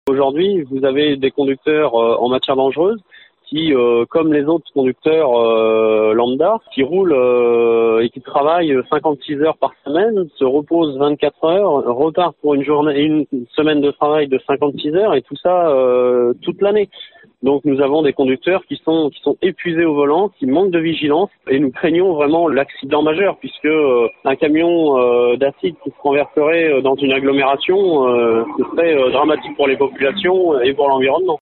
Aujourd'hui, vous avez des conducteurs en matière dangereuse qui, comme les autres conducteurs lambda, qui roulent et qui travaillent 56 heures par semaine, se reposent 24 heures, repartent pour une semaine de travail de 56 heures et tout ça toute l'année. Donc nous avons des conducteurs qui sont épuisés au volant, qui manquent de vigilance et nous craignons vraiment l'accident majeur puisque un camion d'acide qui se renverserait dans une agglomération, ce serait dramatique pour les populations et pour l'environnement.